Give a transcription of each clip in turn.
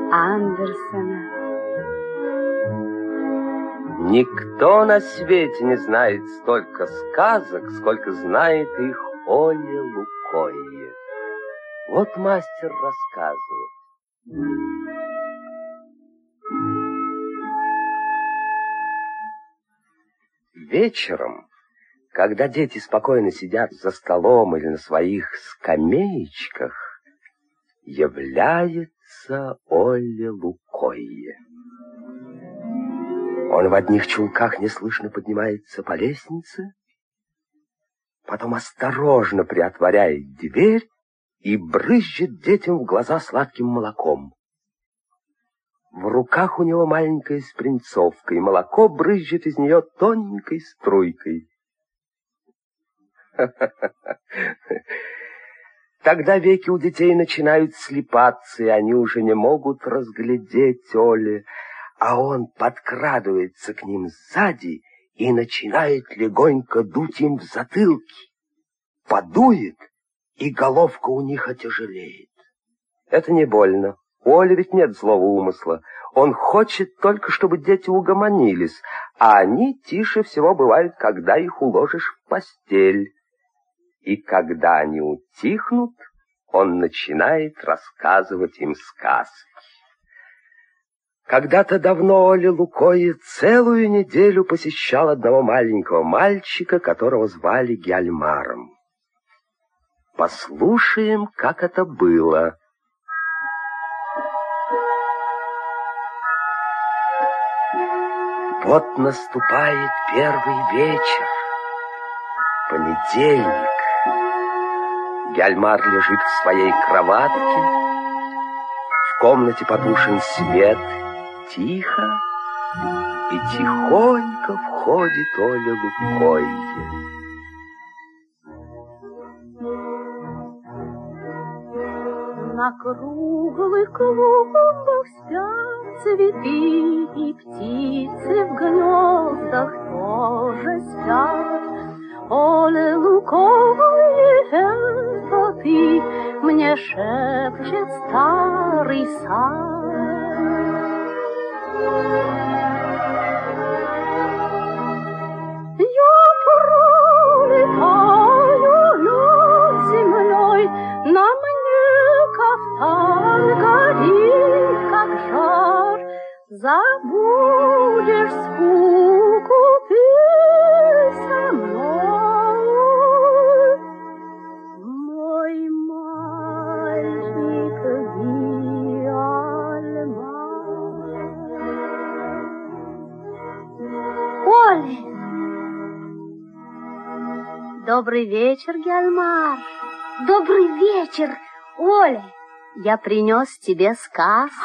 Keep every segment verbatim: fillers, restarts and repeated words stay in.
Андерсена. Никто на свете не знает столько сказок, сколько знает их Оля Лукойе. Вот мастер рассказывает. Вечером, когда дети спокойно сидят за столом или на своих скамеечках, является Оля Лукойе. Он в одних чулках неслышно поднимается по лестнице, потом осторожно приотворяет дверь и брызжет детям в глаза сладким молоком. В руках у него маленькая спринцовка, и молоко брызжет из нее тоненькой струйкой. Тогда веки у детей начинают слипаться, и они уже не могут разглядеть Оле, а он подкрадывается к ним сзади и начинает легонько дуть им в затылки. Подует, и головка у них отяжелеет. Это не больно. У Оли ведь нет злого умысла. Он хочет только, чтобы дети угомонились, а они тише всего бывают, когда их уложишь в постель. И когда они утихнут, он начинает рассказывать им сказки. Когда-то давно Оля Лукойе целую неделю посещал одного маленького мальчика, которого звали Гяльмаром. Послушаем, как это было. Вот наступает первый вечер. Понедельник. Гяльмар лежит в своей кроватке. В комнате потушен свет. Тихо и тихонько входит Оля Лукойе. На круглых клумбах спят цветы, и птицы в гнездах тоже спят. Оля Лукойе, это ты, мне шепчет старый сад. Я пролетаю над землей, на мне кафтан горит, как жар. Забудешь скуку ты со мной, мой мальчик Гяльмар. Оля! Добрый вечер, Гяльмар. Добрый вечер, Оля. Я принес тебе сказку.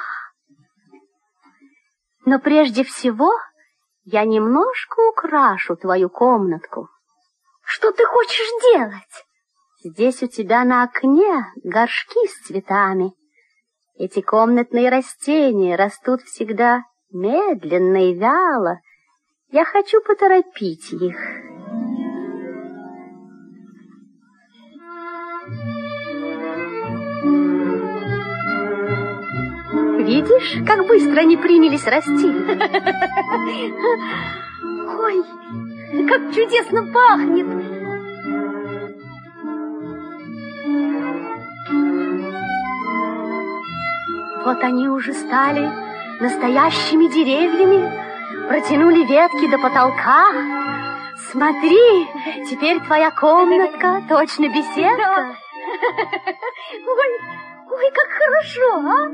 Но прежде всего я немножко украшу твою комнатку. Что ты хочешь делать? Здесь у тебя на окне горшки с цветами. Эти комнатные растения растут всегда медленно и вяло. Я хочу поторопить их. Видишь, как быстро они принялись расти? Ой, как чудесно пахнет! Вот они уже стали настоящими деревьями, протянули ветки до потолка. Смотри, теперь твоя комнатка точно беседка. Ой, ой, как хорошо, а?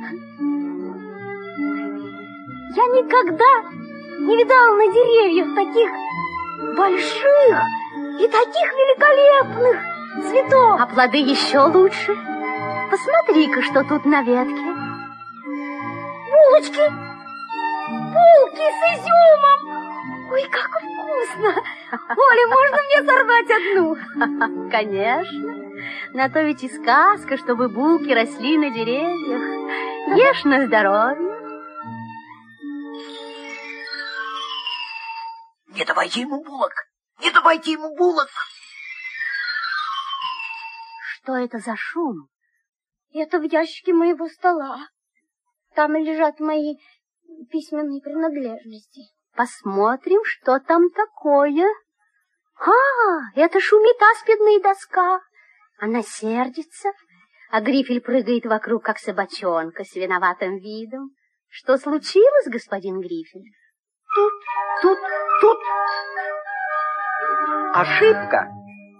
Я никогда не видала на деревьях таких больших и таких великолепных цветов. А плоды еще лучше. Посмотри-ка, что тут на ветке. Булочки! Булки с изюмом! Ой, как вкусно! Оля, можно мне сорвать одну? Конечно. На то ведь и сказка, чтобы булки росли на деревьях. Ешь на здоровье. Не давайте ему булок! Не давайте ему булок! Что это за шум? Это в ящике моего стола. Там лежат мои письменные принадлежности. Посмотрим, что там такое. А, это шумит аспидная доска. Она сердится, а Грифель прыгает вокруг, как собачонка, с виноватым видом. Что случилось, господин Грифель? Тут, тут, тут. Ошибка.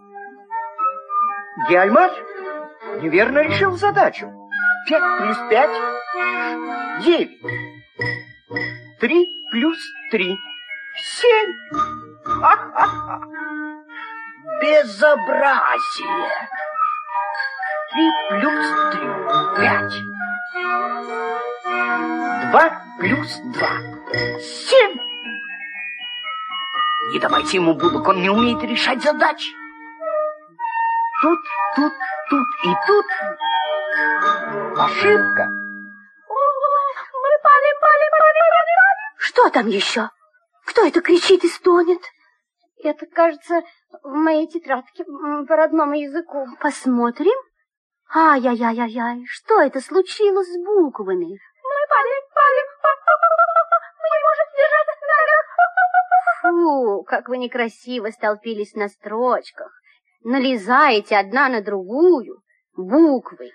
Гельмар неверно решил задачу. Пять плюс пять — девять. Три плюс три — семь. Ха-ха-ха. Безобразие. Три плюс три — пять. Два плюс два — семь. Не давайте ему булок, он не умеет решать задачи. Тут, тут, тут и тут ошибка. Мы пали, пали, пали, пали, пали. Что там еще? Кто это кричит и стонет? Это, кажется, в моей тетрадке по родному языку. Посмотрим. Ай-яй-яй-яй, что это случилось с буквами? Мы пали, пали, мы не можем держать наверх. Фу, как вы некрасиво столпились на строчках. Налезаете одна на другую буквы.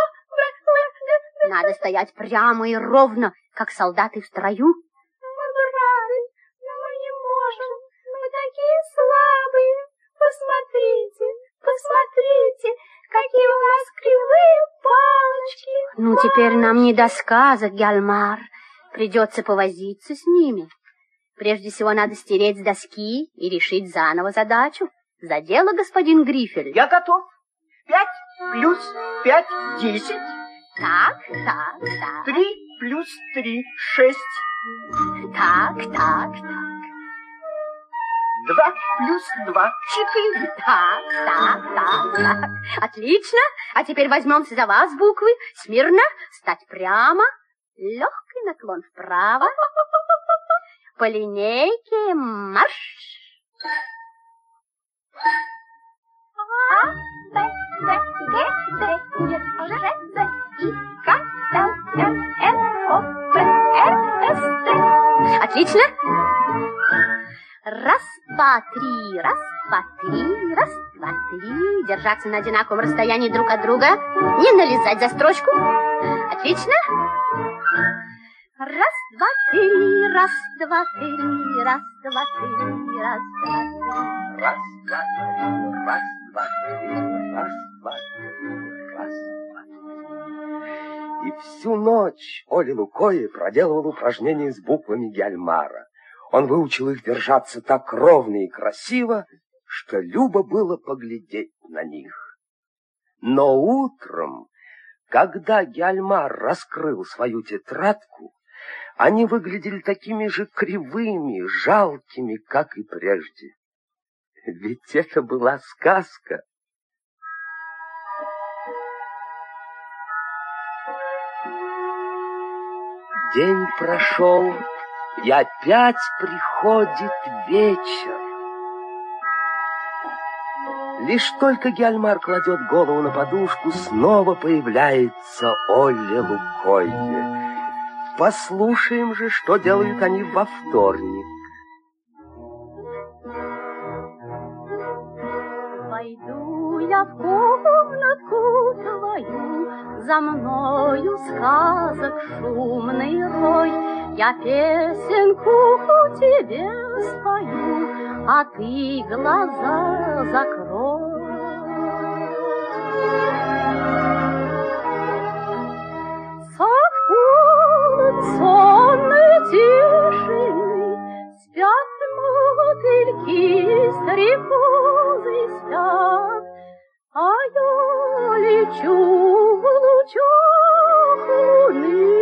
Надо стоять прямо и ровно, как солдаты в строю. Мы брали, но мы не можем. Мы такие слабые. Посмотрите, посмотрите, какие у нас кривые палочки. Ну, теперь нам не до сказок, Гельмар. Придется повозиться с ними. Прежде всего надо стереть с доски и решить заново задачу. За дело, господин Грифель. Я готов. Пять плюс пять — десять. Так, так, так. Три плюс три — шесть. Так, так, так. Два плюс два — четыре. Так, так, так, так. Отлично. А теперь возьмемся за вас буквы. Смирно, стать прямо. Легкий наклон вправо. По линейке марш. А, Б, В, Г, Д, Е, Ж, З, И, К, Л, М, Н, О, П, Р, С, Т. Отлично. Раз, два, три, раз, два, три, раз, два, три. Держаться на одинаковом расстоянии друг от друга. Не налезать за строчку. Отлично. Раз, два, три, раз, два, три, раз, два, три, раз, два, три. Раз, два, три, раз, два, три, раз, два, три, раз, два, три. И всю ночь Оля Лукоя проделывал упражнения с буквами Гельмара. Он выучил их держаться так ровно и красиво, что любо было поглядеть на них. Но утром, когда Гельмар раскрыл свою тетрадку, они выглядели такими же кривыми, жалкими, как и прежде. Ведь это была сказка. День прошел, и опять приходит вечер. Лишь только Гельмар кладет голову на подушку, снова появляется Оля Лукойе. Послушаем же, что делают они во вторник. Пойду я в комнатку твою, за мною сказок шумный рой. Я песенку тебе спою, а ты глаза закрой. Сад полон сонной тишины, спят мотыльки, стрекозы спят, а я лечу в лучах луны.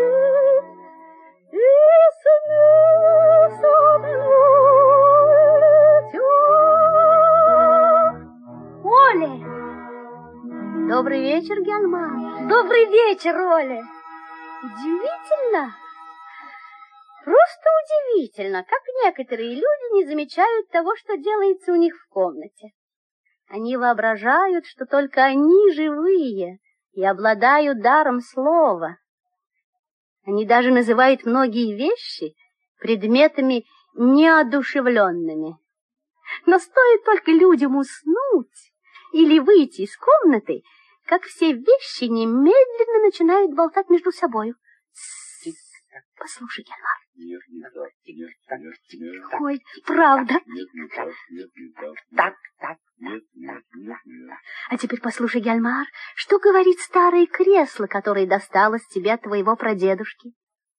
Добрый вечер, Гельмар. Добрый вечер, Оля. Удивительно, просто удивительно, как некоторые люди не замечают того, что делается у них в комнате. Они воображают, что только они живые и обладают даром слова. Они даже называют многие вещи предметами неодушевленными. Но стоит только людям уснуть или выйти из комнаты, как все вещи немедленно начинают болтать между собою. Послушай, Гельмар. Нет, не так, нет, нет, нет. Ой, правда. Нет, не так, нет, не так. Так, так. Нет, нет, нет, нет. А теперь послушай, Гельмар, что говорит старое кресло, которое досталось тебе от твоего прадедушки?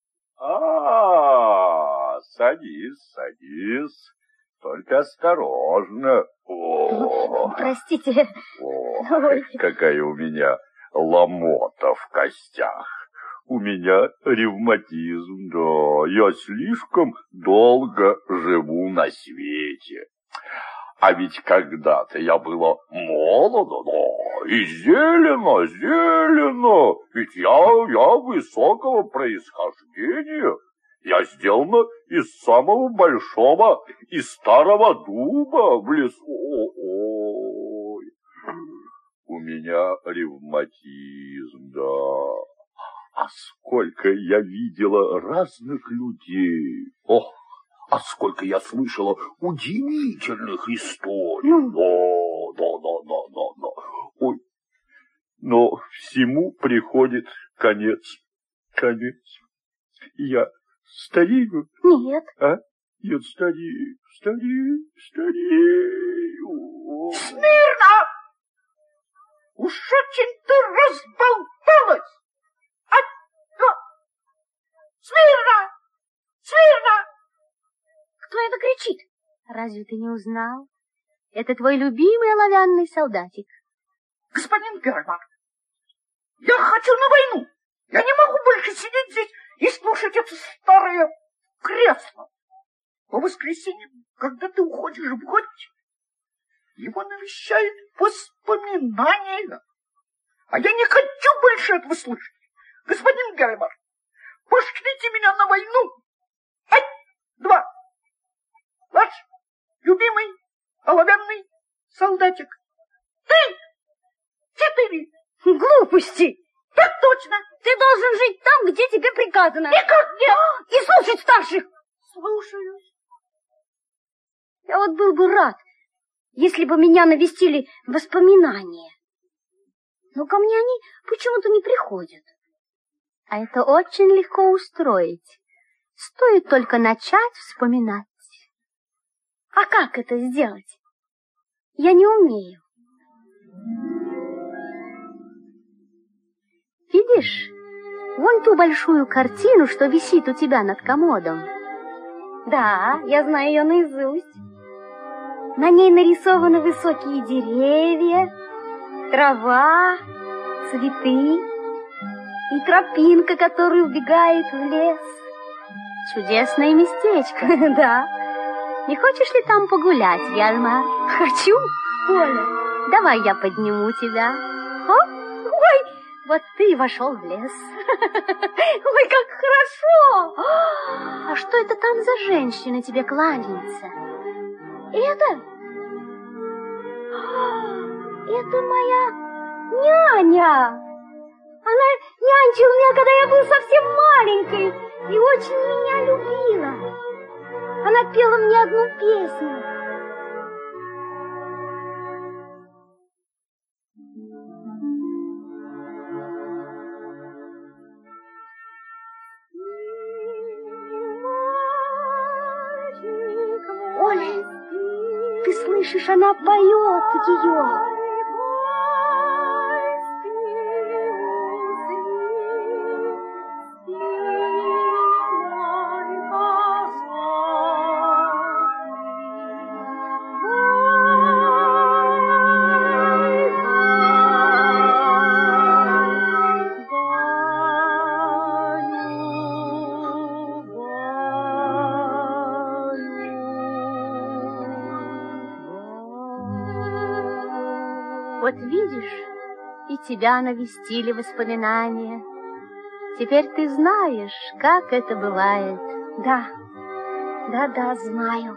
А, садись, садись. Только осторожно. О, Простите. о, Ой. какая у меня ломота в костях. У меня ревматизм, да. Я слишком долго живу на свете. А ведь когда-то я была молода, да, и зелено, зелено. Ведь я, я высокого происхождения. Я сделана из самого большого и старого дуба в лесу. Ой, у меня ревматизм, да. А сколько я видела разных людей. Ох, а сколько я слышала удивительных историй. Ну. Да, да, да, да, да, да. Ой, но всему приходит конец, конец. Я старею. Нет. А? Нет, старею, старею, старею. Смирно! Уж очень ты разболталась! А, ну, смирно! Смирно! Кто это кричит? Разве ты не узнал? Это твой любимый оловянный солдатик. Господин Герман, я хочу на войну! Я не могу больше сидеть здесь и слушать это старое кресло. По воскресеньям, когда ты уходишь в гости, его навещают воспоминания. А я не хочу больше этого слышать. Господин Герман, пошлите меня на войну. Ай, два. Ваш любимый оловянный солдатик. Три, четыре. Глупости! Так точно. Ты должен жить там, где тебе приказано. Никак нет. И слушать старших. Слушаюсь. Я вот был бы рад, если бы меня навестили воспоминания. Но ко мне они почему-то не приходят. А это очень легко устроить. Стоит только начать вспоминать. А как это сделать? Я не умею. Видишь, вон ту большую картину, что висит у тебя над комодом. Да, я знаю ее наизусть. На ней нарисованы высокие деревья, трава, цветы и тропинка, которая убегает в лес. Чудесное местечко. Да. Не хочешь ли там погулять, Гельмар? Хочу, Оля. Давай я подниму тебя. О, ой, вот ты и вошел в лес. Ой, как хорошо! А что это там за женщина тебе кланяется? Это? Это моя няня. Она нянчила меня, когда я был совсем маленькой, и очень меня любила. Она пела мне одну песню. Оля, ты слышишь, она поет ее. Вот видишь, и тебя навестили воспоминания. Теперь ты знаешь, как это бывает. Да, да-да, знаю.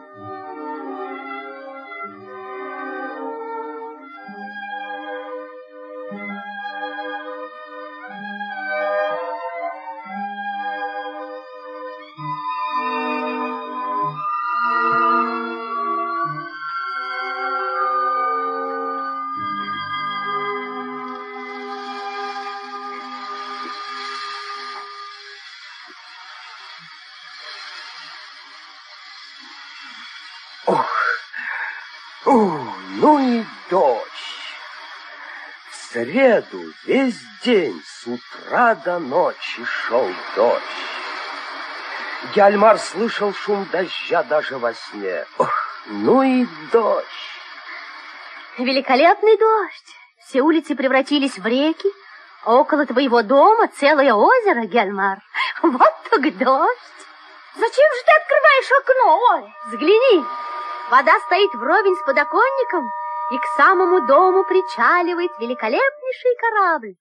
Ух, ну и дождь. В среду весь день с утра до ночи шел дождь. Гяльмар слышал шум дождя даже во сне. Ох, ну и дождь. Великолепный дождь. Все улицы превратились в реки, а около твоего дома целое озеро, Гяльмар. Вот так дождь. Зачем же ты открываешь окно, Оля? Взгляни, вода стоит вровень с подоконником, и к самому дому причаливает великолепнейший корабль.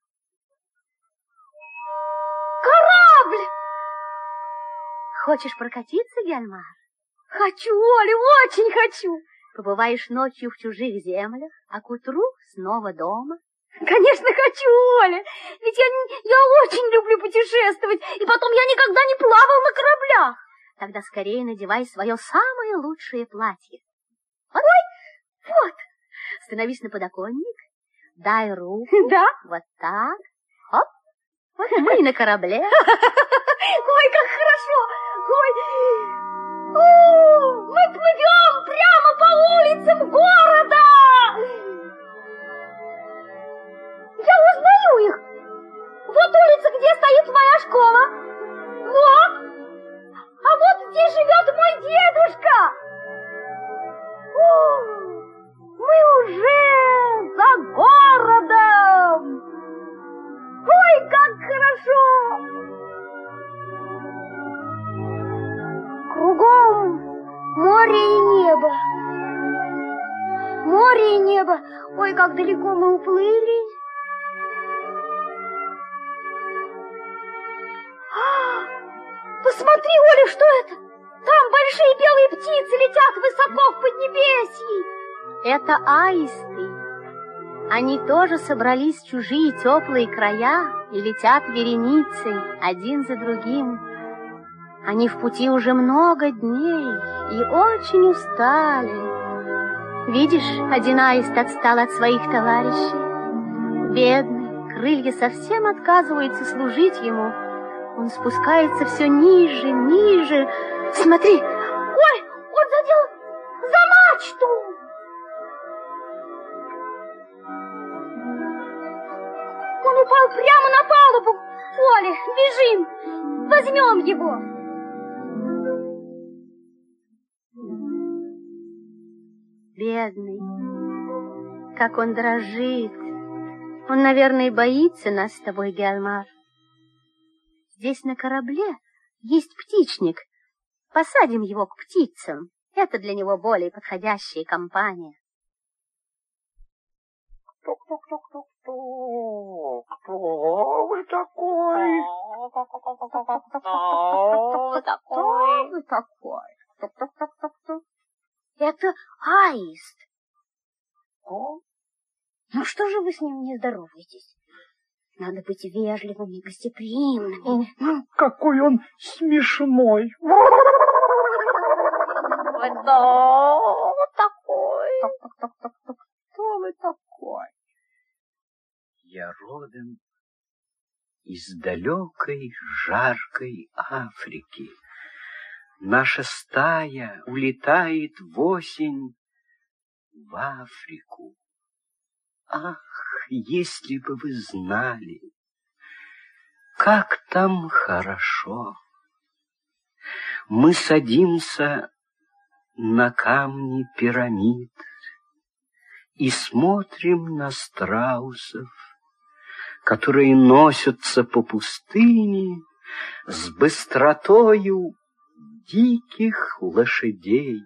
Корабль! Хочешь прокатиться, Гяльмар? Хочу, Оля, очень хочу. Побываешь ночью в чужих землях, а к утру снова дома. Конечно, хочу, Оля. Ведь я, я очень люблю путешествовать, и потом я никогда не плавал на кораблях. Тогда скорее надевай свое самое лучшее платье. Вот. Ой, вот. Становись на подоконник, дай руку. Да? Вот так. Хоп. Вот мы на корабле. Ой, как хорошо. Ой. О, мы плывем прямо по улицам города. Я узнаю их. Вот улица, где стоит моя школа. Вот. А вот здесь живет мой дедушка. О, мы уже за городом. Ой, как хорошо. Кругом море и небо. Море и небо. Ой, как далеко мы уплыли. Посмотри, Оля, что это? Там большие белые птицы летят высоко в Поднебесье. Это аисты. Они тоже собрались в чужие теплые края и летят вереницей один за другим. Они в пути уже много дней и очень устали. Видишь, один аист отстал от своих товарищей. Бедный, крылья совсем отказываются служить ему. Он спускается все ниже, ниже. Смотри! Ой, он задел за мачту! Он упал прямо на палубу! Оля, бежим! Возьмем его! Бедный, как он дрожит. Он, наверное, боится нас с тобой, Гяльмар. Здесь на корабле есть птичник. Посадим его к птицам. Это для него более подходящая компания. Тук-тук-тук-тук-тук. Кто вы такой? Кто такой? Вы такой? Тук-тук-тук-тук-тук. Это аист. О? Ну что же вы с ним не здороваетесь? Надо быть вежливыми, гостеприимными. Какой он смешной. Кто такой? Кто вы такой? Я родом из далекой жаркой Африки. Наша стая улетает в осень в Африку. Ах, если бы вы знали, как там хорошо. Мы садимся на камни пирамид и смотрим на страусов, которые носятся по пустыне с быстротою диких лошадей.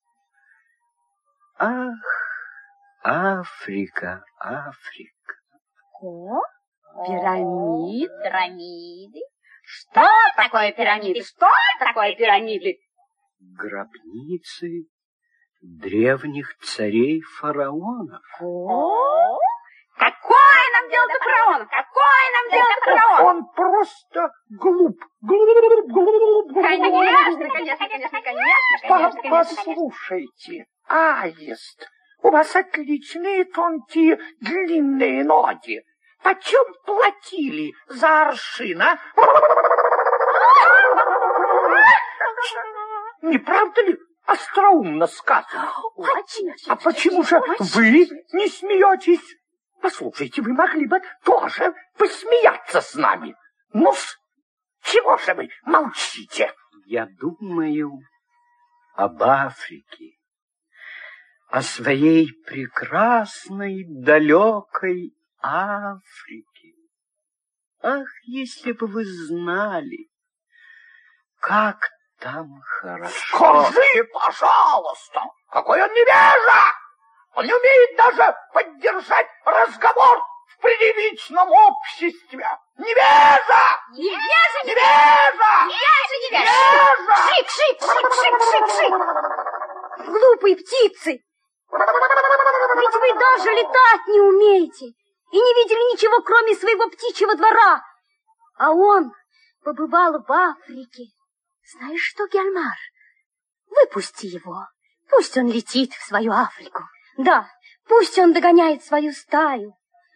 Ах, Африка, Африка. О, пирамид, Пирамиды? Что такое пирамиды? Что такое пирамиды? Гробницы древних царей-фараонов. О, какое нам дело до фараонов? Какое нам дело до фараонов? Он просто глуп. Глуп, глуп, глуп. Конечно, конечно, конечно, конечно, конечно, конечно. Послушайте, аист, у вас отличные тонкие длинные ноги. Почем платили за аршин, а? Не правда ли? остроумно сказано. Очень. А почему же вы не смеетесь? Послушайте, вы могли бы тоже посмеяться с нами. Ну, чего же вы молчите? Я думаю об Африке, о своей прекрасной, далекой Африке. Ах, если бы вы знали, как там хорошо. Скажи, пожалуйста, какой он невежа! Он не умеет даже поддержать разговор в приличном обществе. Невежа! Невежа! Невежа! Невежа! Невежа! Шик, шик, шик, шик, шик, шик! Глупые птицы! Ведь вы даже летать не умеете и не видели ничего, кроме своего птичьего двора. А он побывал в Африке. Знаешь что, Гельмар, выпусти его. Пусть он летит в свою Африку. Да, пусть он догоняет свою стаю.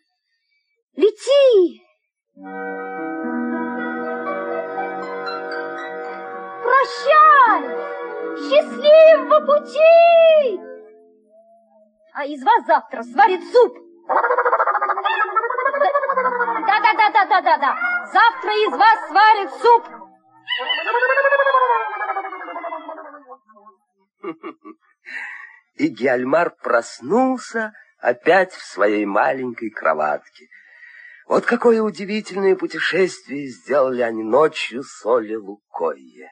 Лети! Прощай! Счастливого пути! А из вас завтра сварит суп. Да-да-да-да-да-да-да. Завтра из вас сварит суп. И Гельмар проснулся опять в своей маленькой кроватке. Вот какое удивительное путешествие сделали они ночью с Оле Лукойе.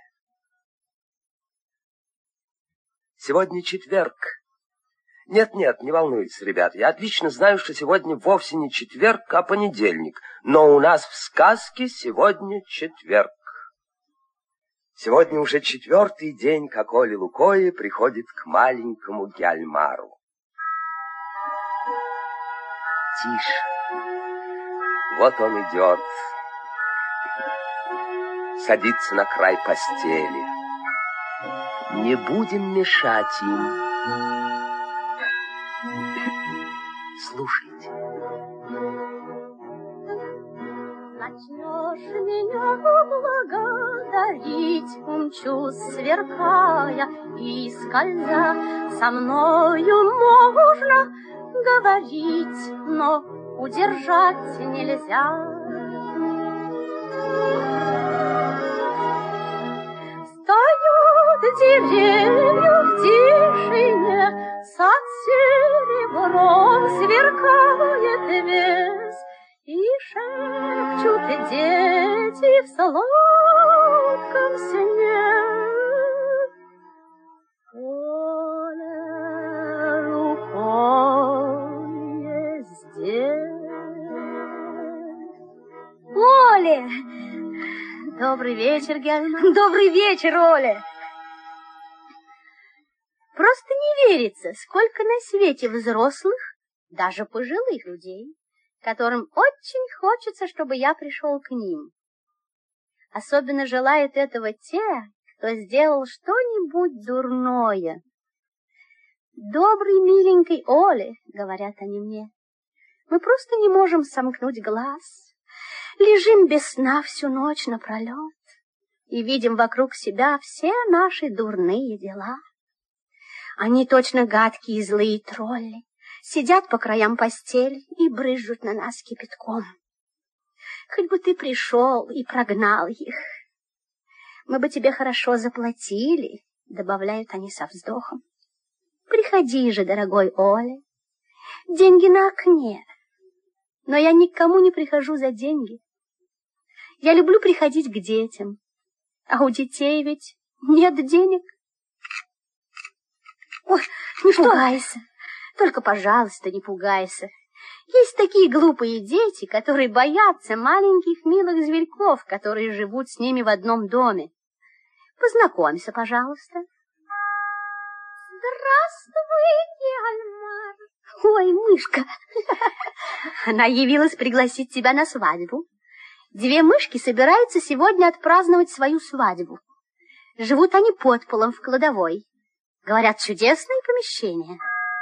Сегодня четверг. Нет-нет, не волнуйтесь, ребята, я отлично знаю, что сегодня вовсе не четверг, а понедельник, но у нас в сказке сегодня четверг. Сегодня уже четвертый день, как Оля Лукойе приходит к маленькому Гельмару. Тише. Вот он идет. Садится на край постели. Не будем мешать им. Слушайте. Начнешь меня благодарить, умчусь, сверкая и скользя. Со мною можно говорить, но удержать нельзя. Стоят деревья в тишине, сад серебром сверкает весь, и шепчут дети в сладком сне. Оля Лукойе здесь. Оля! Добрый вечер, Гельмар. Добрый вечер, Оля. Просто не верится, сколько на свете взрослых, даже пожилых людей, которым очень хочется, чтобы я пришел к ним. Особенно желают этого те, кто сделал что-нибудь дурное. Добрый, миленький Оле, говорят они мне, мы просто не можем сомкнуть глаз. Лежим без сна всю ночь напролет и видим вокруг себя все наши дурные дела. Они точно гадкие злые тролли, сидят по краям постели и брызжут на нас кипятком. Хоть бы ты пришел и прогнал их. Мы бы тебе хорошо заплатили, добавляют они со вздохом. Приходи же, дорогой Оля, деньги на окне. Но я никому не прихожу за деньги. Я люблю приходить к детям, а у детей ведь нет денег. Ой, не пугайся, только, пожалуйста, не пугайся. Есть такие глупые дети, которые боятся маленьких милых зверьков, которые живут с ними в одном доме. Познакомься, пожалуйста. Здравствуй, Гельмар. Ой, мышка. Она явилась пригласить тебя на свадьбу. Две мышки собираются сегодня отпраздновать свою свадьбу. Живут они под полом в кладовой. Говорят, чудесное помещение.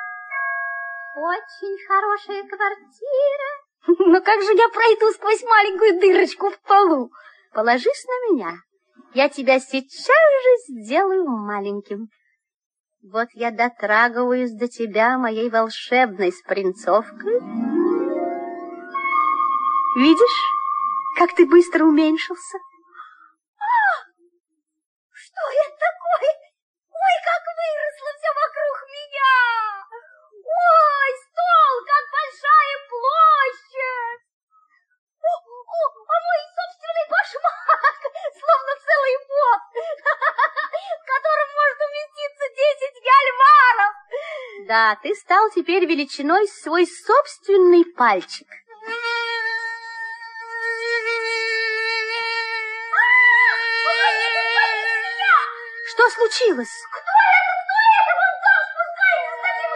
Очень хорошая квартира. Но как же я пройду сквозь маленькую дырочку в полу? Положись на меня. Я тебя сейчас же сделаю маленьким. Вот я дотрагиваюсь до тебя моей волшебной спринцовкой. Видишь, как ты быстро уменьшился? А, что это такое? Ой, как выросло все вокруг меня! Ой, стол, как большая площадь! О, о, а мой собственный башмак, словно целый бот, в котором может уместиться десять гальваров. Да, ты стал теперь величиной свой собственный пальчик. Что случилось? Кто это? Кто это? Вон там спускается с таким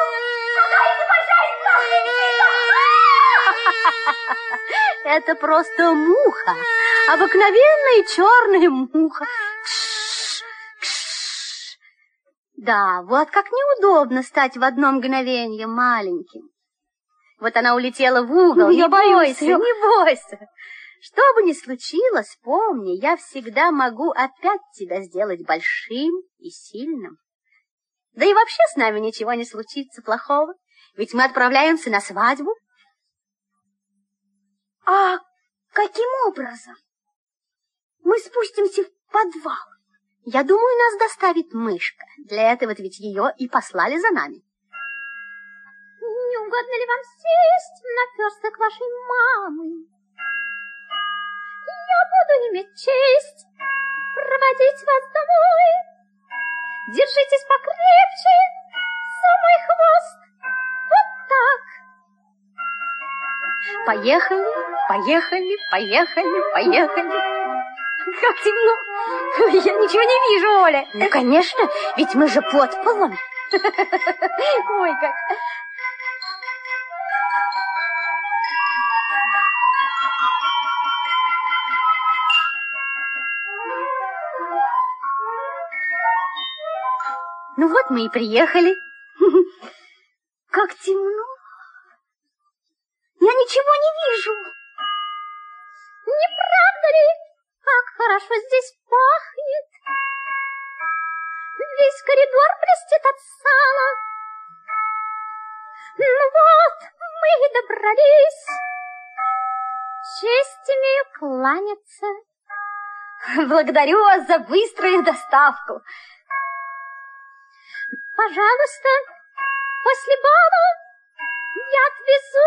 шумом. Какая-то большая птица. Это просто муха. Обыкновенная черная муха. Кш, кш. Да, вот как неудобно стать в одно мгновение маленьким. Вот она улетела в угол. Я не боюсь бойся, ее. не бойся. Что бы ни случилось, помни, я всегда могу опять тебя сделать большим и сильным. Да и вообще с нами ничего не случится плохого, ведь мы отправляемся на свадьбу. А каким образом? Мы спустимся в подвал. Я думаю, нас доставит мышка. Для этого ведь ее и послали за нами. Не угодно ли вам сесть на персток вашей мамы? Я буду иметь честь проводить вас домой. Держитесь покрепче за мой хвост. Вот так. Поехали, поехали, поехали, поехали. Как темно. Я ничего не вижу, Оля. Ну, конечно, ведь мы же под полом. Ой, как... Ну вот мы и приехали. Как темно. Я ничего не вижу. Не правда ли? Как хорошо здесь пахнет. Весь коридор блестит от сала. Ну вот, мы и добрались. Честь имею кланяться. Благодарю вас за быструю доставку. Пожалуйста, после бала я отвезу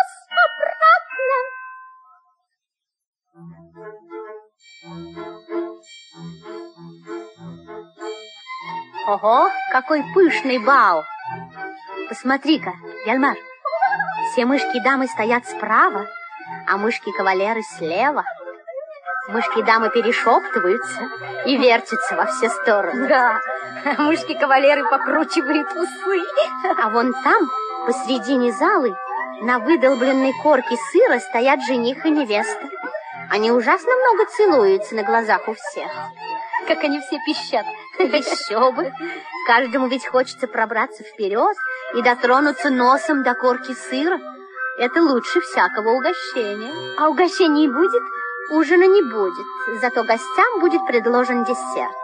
вас обратно. Ого, какой пышный бал! Посмотри-ка, Яльмар, все мышки-дамы стоят справа, а мышки-кавалеры слева. Мышки-дамы перешептываются и вертятся во все стороны. Да, мышки-кавалеры покручивают усы. А вон там, посредине залы, на выдолбленной корке сыра стоят жених и невеста. Они ужасно много целуются на глазах у всех. Как они все пищат. Еще бы. Каждому ведь хочется пробраться вперед и дотронуться носом до корки сыра. Это лучше всякого угощения. А угощений будет? Ужина не будет, зато гостям будет предложен десерт.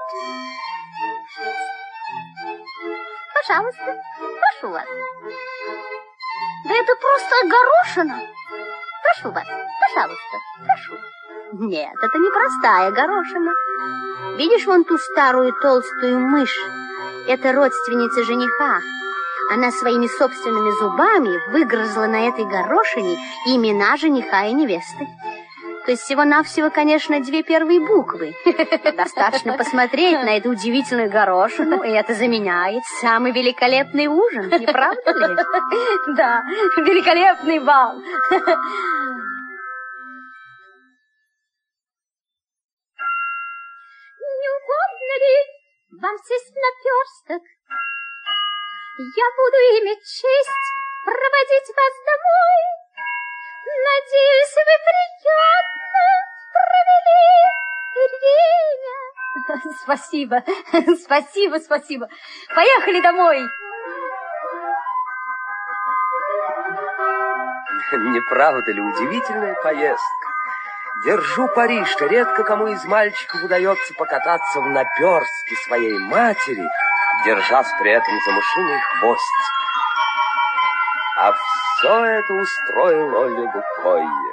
Пожалуйста, прошу вас. Да это просто горошина. Прошу вас, пожалуйста, прошу. Нет, это не простая горошина. Видишь вон ту старую толстую мышь? Это родственница жениха. Она своими собственными зубами выгрызла на этой горошине имена жениха и невесты. То есть всего-навсего, конечно, две первые буквы. Достаточно посмотреть на эту удивительную горошину, и это заменяет самый великолепный ужин, не правда ли? Да, великолепный бал. Не угодно ли вам сесть на персток? Я буду иметь честь проводить вас домой. Надеюсь, вы приятно провели время. Спасибо, спасибо, спасибо. Поехали домой. Не правда ли удивительная поездка? Держу пари, что редко кому из мальчиков удается покататься в наперстке своей матери держась при этом за мышиный хвостик. А все это устроил Оля Лукойе.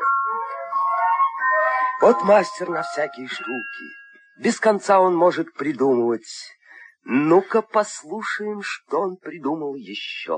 Вот мастер на всякие штуки. Без конца он может придумывать. Ну-ка послушаем, что он придумал еще.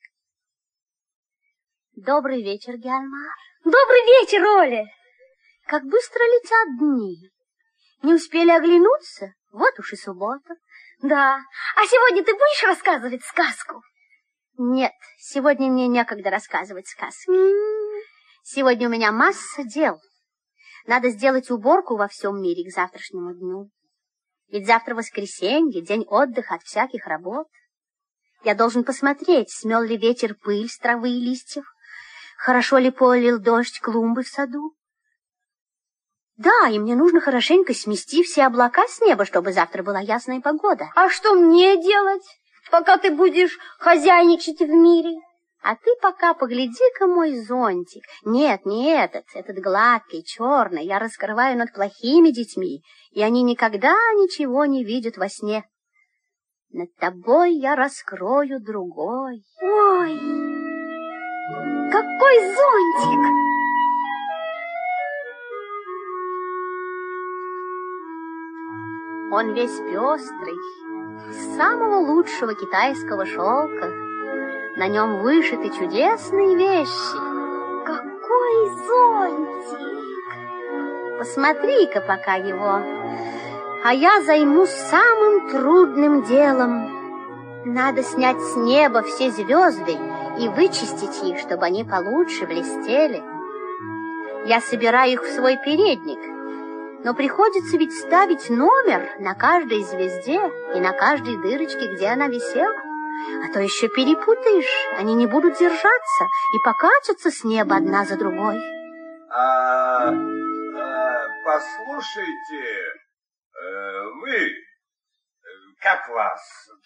Добрый вечер, Геальмар. Добрый вечер, Оля. Как быстро летят дни. Не успели оглянуться? Вот уж и суббота. Да. А сегодня ты будешь рассказывать сказку? Нет, сегодня мне некогда рассказывать сказки. М-м. Сегодня у меня масса дел. Надо сделать уборку во всем мире к завтрашнему дню. Ведь завтра воскресенье, день отдыха от всяких работ. Я должен посмотреть, смел ли ветер пыль с травы и листьев, хорошо ли полил дождь клумбы в саду. Да, и мне нужно хорошенько смести все облака с неба, чтобы завтра была ясная погода. А что мне делать, пока ты будешь хозяйничать в мире? А ты пока погляди-ка мой зонтик. Нет, не этот, этот гладкий, черный. Я раскрываю над плохими детьми, и они никогда ничего не видят во сне. Над тобой я раскрою другой. Ой, какой зонтик! Он весь пестрый, из самого лучшего китайского шелка. На нем вышиты чудесные вещи. Какой зонтик! Посмотри-ка пока его, а я займусь самым трудным делом. Надо снять с неба все звезды и вычистить их, чтобы они получше блестели. Я собираю их в свой передник, но приходится ведь ставить номер на каждой звезде и на каждой дырочке, где она висела. А то еще перепутаешь, они не будут держаться и покатятся с неба одна за другой. А, а послушайте, вы, как вас?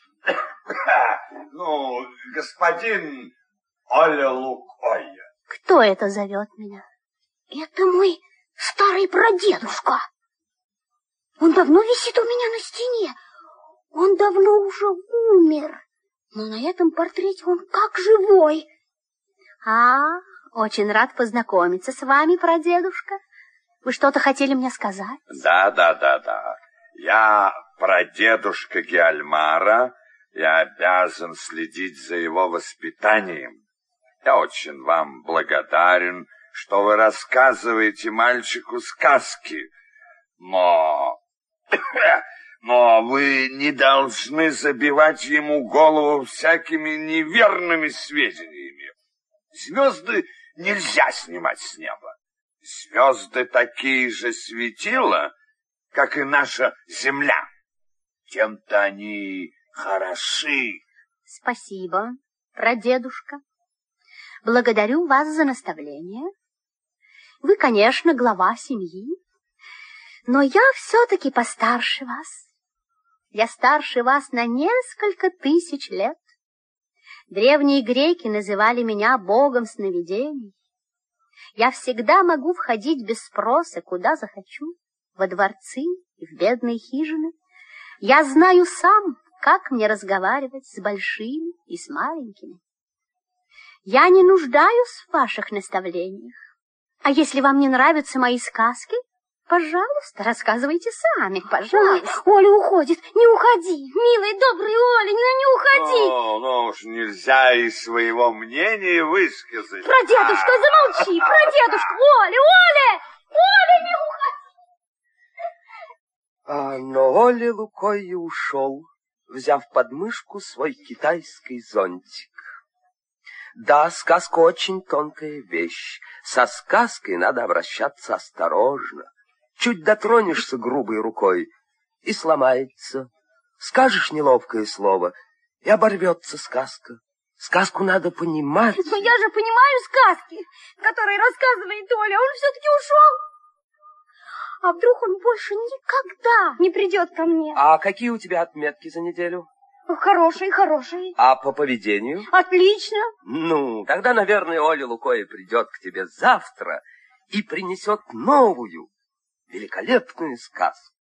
Ну, господин Оля Лукойе. Кто это зовет меня? Это мой старый прадедушка. Он давно висит у меня на стене. Он давно уже умер. Но на этом портрете он как живой. А, очень рад познакомиться с вами, прадедушка. Вы что-то хотели мне сказать? Да, да, да, да. Я прадедушка Геальмара. Я обязан следить за его воспитанием. Я очень вам благодарен, что вы рассказываете мальчику сказки. Но... Но вы не должны забивать ему голову всякими неверными сведениями. Звезды нельзя снимать с неба. Звезды такие же светила, как и наша Земля. Тем-то они хороши. Спасибо, прадедушка. Благодарю вас за наставление. Вы, конечно, глава семьи, но я все-таки постарше вас. Я старше вас на несколько тысяч лет. Древние греки называли меня богом сновидений. Я всегда могу входить без спроса, куда захочу, во дворцы и в бедные хижины. Я знаю сам, как мне разговаривать с большими и с маленькими. Я не нуждаюсь в ваших наставлениях. А если вам не нравятся мои сказки, пожалуйста, рассказывайте сами, пожалуйста. Ой, Оля уходит, не уходи, милая, добрая Оля, ну не уходи. Ну, ну уж нельзя и своего мнения высказать. Прадедушка, замолчи, прадедушка, Оля, Оля, Оля, не уходи. А, но Оля Лукойе ушел, взяв под мышку свой китайский зонтик. Да, сказка очень тонкая вещь. Со сказкой надо обращаться осторожно. Чуть дотронешься грубой рукой, и сломается. Скажешь неловкое слово, и оборвется сказка. Сказку надо понимать. Но я же понимаю сказки, которые рассказывает Оля. Он все-таки ушел. А вдруг он больше никогда не придет ко мне? А какие у тебя отметки за неделю? Хорошие, хорошие. А по поведению? Отлично. Ну, тогда, наверное, Оля Лукойе придет к тебе завтра и принесет новую, великолепную сказку.